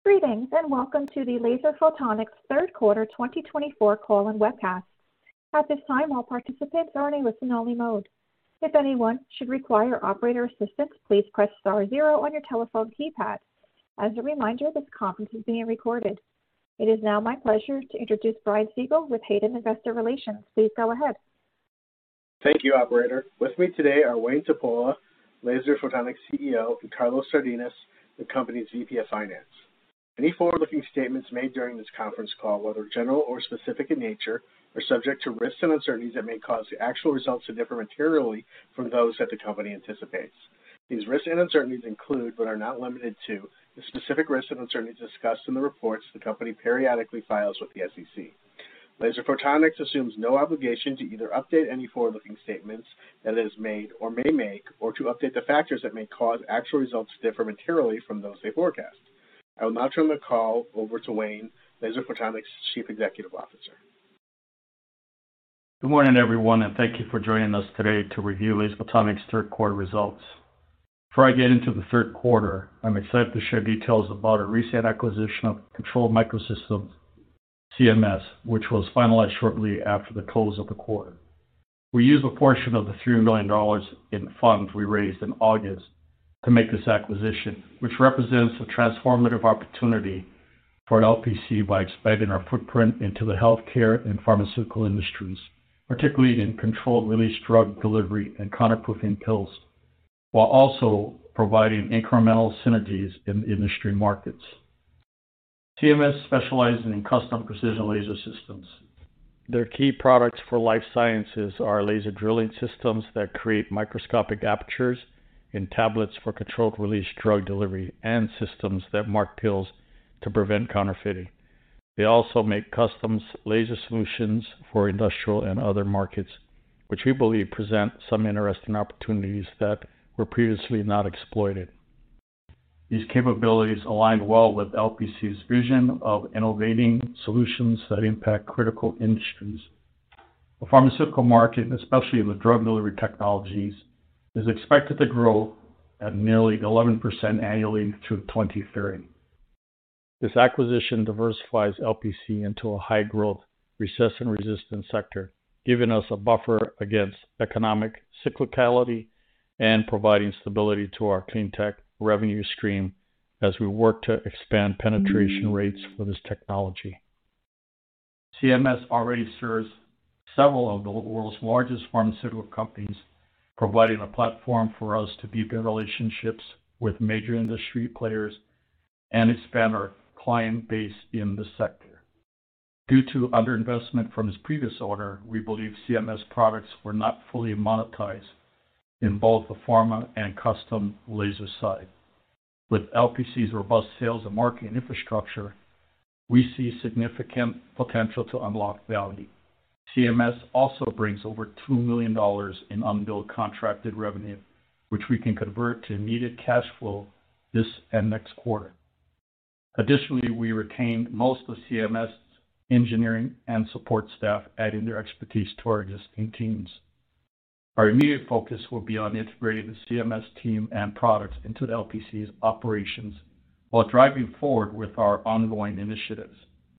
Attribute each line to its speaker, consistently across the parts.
Speaker 1: Greetings, and welcome to the Laser Photonics third quarter 2024 call and webcast. At this time, all participants are in a listen-only mode. If anyone should require operator assistance, please press star zero on your telephone keypad. As a reminder, this conference is being recorded. It is now my pleasure to introduce Brian Siegel with Hayden Investor Relations. Please go ahead.
Speaker 2: Thank you, operator. With me today are Wayne Tupuola, Laser Photonics CEO, and Carlos Sardinas, the company's VP of Finance. Any forward-looking statements made during this conference call, whether general or specific in nature, are subject to risks and uncertainties that may cause the actual results to differ materially from those that the company anticipates. These risks and uncertainties include, but are not limited to, the specific risks and uncertainties discussed in the reports the company periodically files with the SEC. Laser Photonics assumes no obligation to either update any forward-looking statements that it has made or may make, or to update the factors that may cause actual results to differ materially from those they forecast. I will now turn the call over to Wayne, Laser Photonics' Chief Executive Officer.
Speaker 3: Good morning, everyone, and thank you for joining us today to review Laser Photonics' third quarter results. Before I get into the third quarter, I'm excited to share details about our recent acquisition of Control Microsystems, CMS, which was finalized shortly after the close of the quarter. We used a portion of the $3 million in funds we raised in August to make this acquisition, which represents a transformative opportunity for LPC by expanding our footprint into the healthcare and pharmaceutical industries, particularly in controlled release drug delivery and counterfeiting pills, while also providing incremental synergies in industry markets. CMS specializes in custom precision laser systems. Their key products for life sciences are laser drilling systems that create microscopic apertures in tablets for controlled release drug delivery and systems that mark pills to prevent counterfeiting. They also make custom laser solutions for industrial and other markets, which we believe present some interesting opportunities that were previously not exploited. These capabilities align well with LPC's vision of innovating solutions that impact critical industries. The pharmaceutical market, especially the drug delivery technologies, is expected to grow at nearly 11% annually through 2030. This acquisition diversifies LPC into a high-growth, recession-resistant sector, giving us a buffer against economic cyclicality and providing stability to our clean tech revenue stream as we work to expand penetration rates for this technology. CMS already serves several of the world's largest pharmaceutical companies, providing a platform for us to deepen relationships with major industry players and expand our client base in the sector. Due to underinvestment from its previous owner, we believe CMS products were not fully monetized in both the pharma and custom laser side. With LPC's robust sales and marketing infrastructure, we see significant potential to unlock value. CMS also brings over $2 million in unbilled contracted revenue, which we can convert to immediate cash flow this and next quarter. Additionally, we retained most of CMS engineering and support staff, adding their expertise to our existing teams. Our immediate focus will be on integrating the CMS team and products into the LPC's operations while driving forward with our ongoing initiatives.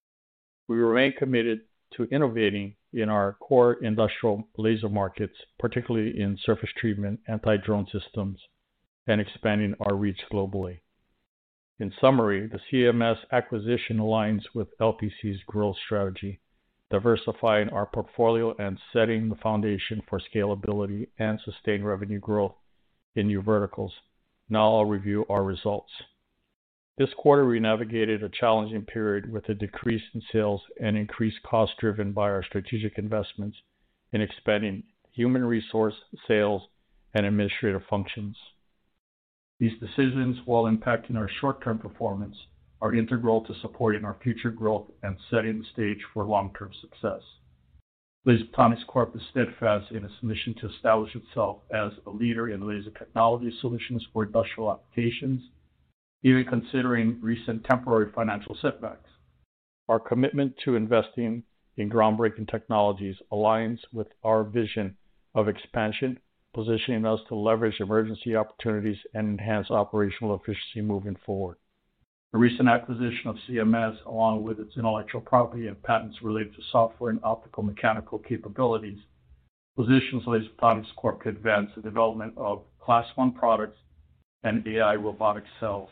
Speaker 3: We remain committed to innovating in our core industrial laser markets, particularly in surface treatment, anti-drone systems, and expanding our reach globally. In summary, the CMS acquisition aligns with LPC's growth strategy, diversifying our portfolio and setting the foundation for scalability and sustained revenue growth in new verticals. Now I'll review our results. This quarter, we navigated a challenging period with a decrease in sales and increased costs driven by our strategic investments in expanding human resource, sales, and administrative functions. These decisions, while impacting our short-term performance, are integral to supporting our future growth and setting the stage for long-term success. Laser Photonics Corp is steadfast in its mission to establish itself as a leader in laser technology solutions for industrial applications, even considering recent temporary financial setbacks. Our commitment to investing in groundbreaking technologies aligns with our vision of expansion, positioning us to leverage emergency opportunities and enhance operational efficiency moving forward. The recent acquisition of CMS, along with its intellectual property and patents related to software and optical mechanical capabilities, positions Laser Photonics Corp. To advance the development of Class 1 products and AI robotic cells.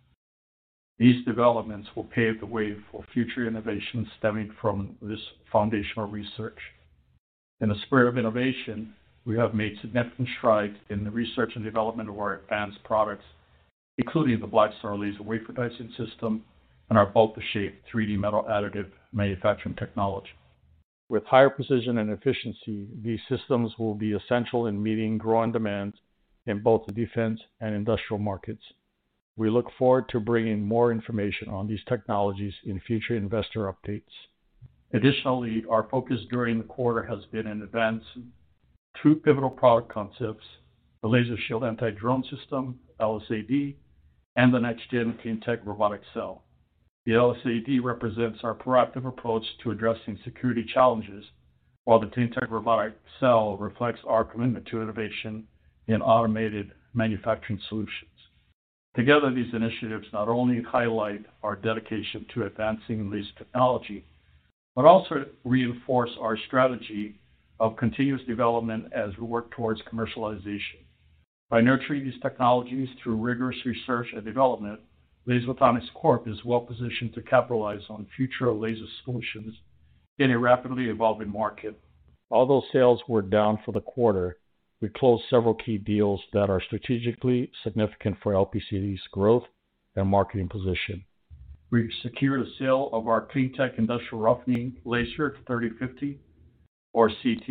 Speaker 3: These developments will pave the way for future innovations stemming from this foundational research. In the spirit of innovation, we have made significant strides in the research and development of our advanced products, including the BlackStar laser wafer dicing system and our bulk-to-shape 3D metal additive manufacturing technology. With higher precision and efficiency, these systems will be essential in meeting growing demands in both the defense and industrial markets. We look forward to bringing more information on these technologies in future investor updates. Additionally, our focus during the quarter has been in advancing two pivotal product concepts, the Laser Shield Anti-Drone System, LSAD, and the next-gen CleanTech robotic cell. The LSAD represents our proactive approach to addressing security challenges, while the CleanTech robotic cell reflects our commitment to innovation in automated manufacturing solutions. Together, these initiatives not only highlight our dedication to advancing laser technology, but also reinforce our strategy of continuous development as we work towards commercialization. By nurturing these technologies through rigorous research and development, Laser Photonics Corp. Is well positioned to capitalize on future laser solutions in a rapidly evolving market. Although sales were down for the quarter, we closed several key deals that are strategically significant for LPC's growth and marketing position. We secured a sale of our CleanTech Industrial Roughening Laser 3050 or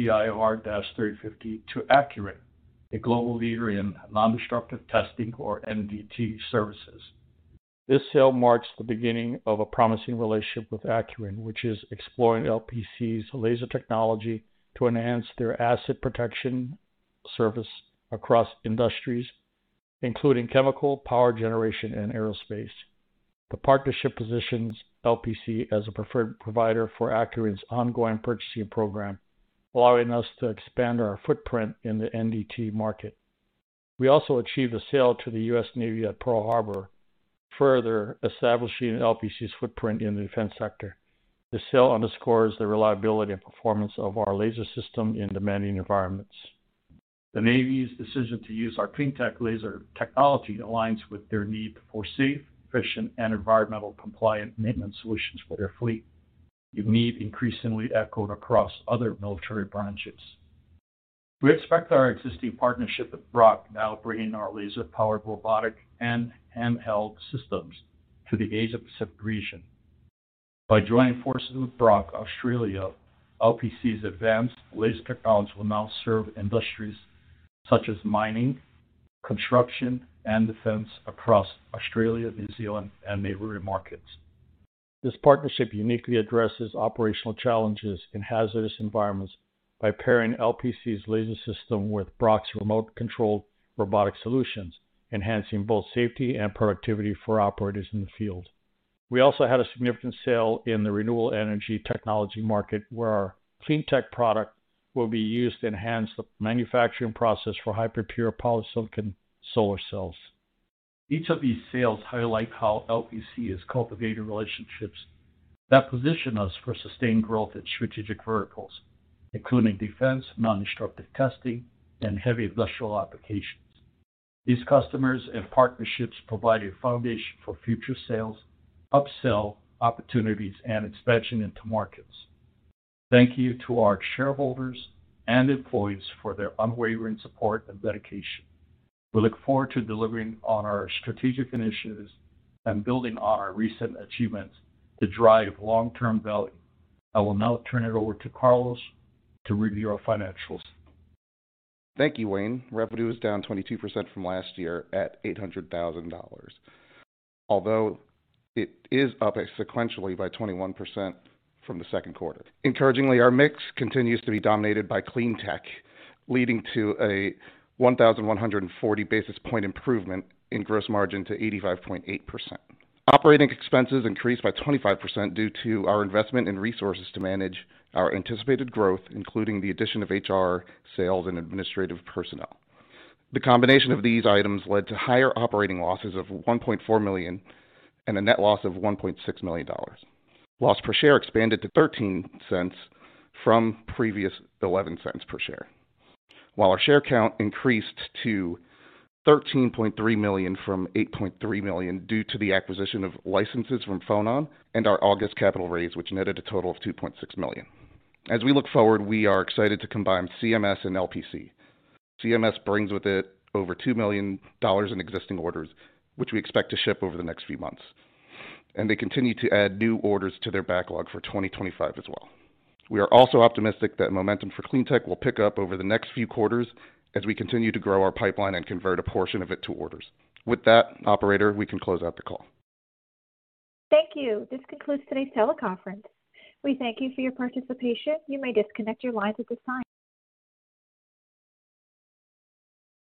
Speaker 3: CTIR-3050 to Accurint, a global leader in non-destructive testing or NDT services. This sale marks the beginning of a promising relationship with Accurint, which is exploring LPC's laser technology to enhance their asset protection service across industries, including chemical, power generation, and aerospace. The partnership positions LPC as a preferred provider for Accurint's ongoing purchasing program, allowing us to expand our footprint in the NDT market. We also achieved a sale to the U.S. Navy at Pearl Harbor, further establishing LPC's footprint in the defense sector. The sale underscores the reliability and performance of our laser system in demanding environments. The Navy's decision to use our CleanTech laser technology aligns with their need for safe, efficient, and environmental compliant maintenance solutions for their fleet, a need increasingly echoed across other military branches. We expect our existing partnership with Brock, now bringing our laser-powered robotic and handheld systems to the Asia-Pacific region. By joining forces with Brock Australia, LPC's advanced laser technology will now serve industries such as mining, construction, and defense across Australia, New Zealand, and neighboring markets. This partnership uniquely addresses operational challenges in hazardous environments by pairing LPC's laser system with Brock's remote-controlled robotic solutions, enhancing both safety and productivity for operators in the field. We also had a significant sale in the renewable energy technology market, where our CleanTech product will be used to enhance the manufacturing process for hyperpure polysilicon solar cells. Each of these sales highlight how LPC is cultivating relationships that position us for sustained growth in strategic verticals, including defense, non-destructive testing, and heavy industrial applications. These customers and partnerships provide a foundation for future sales, upsell opportunities, and expansion into markets. Thank you to our shareholders and employees for their unwavering support and dedication. We look forward to delivering on our strategic initiatives and building on our recent achievements to drive long-term value. I will now turn it over to Carlos to review our financials.
Speaker 4: Thank you, Wayne. Revenue is down 22% from last year at $800,000, although it is up sequentially by 21% from the second quarter. Encouragingly, our mix continues to be dominated by CleanTech, leading to a 1,140 basis point improvement in gross margin to 85.8%. Operating expenses increased by 25% due to our investment in resources to manage our anticipated growth, including the addition of HR, sales, and administrative personnel. The combination of these items led to higher operating losses of $1.4 million and a net loss of $1.6 million. Loss per share expanded to 13 cents from previous 11 cents per share, while our share count increased to 13.3 million from 8.3 million due to the acquisition of licenses from Phonon and our August capital raise, which netted a total of 2.6 million. As we look forward, we are excited to combine CMS and LPC. CMS brings with it over $2 million in existing orders, which we expect to ship over the next few months. And they continue to add new orders to their backlog for 2025 as well. We are also optimistic that momentum for CleanTech will pick up over the next few quarters as we continue to grow our pipeline and convert a portion of it to orders. With that, operator, we can close out the call.
Speaker 1: Thank you. This concludes today's teleconference. We thank you for your participation. You may disconnect your lines at this time.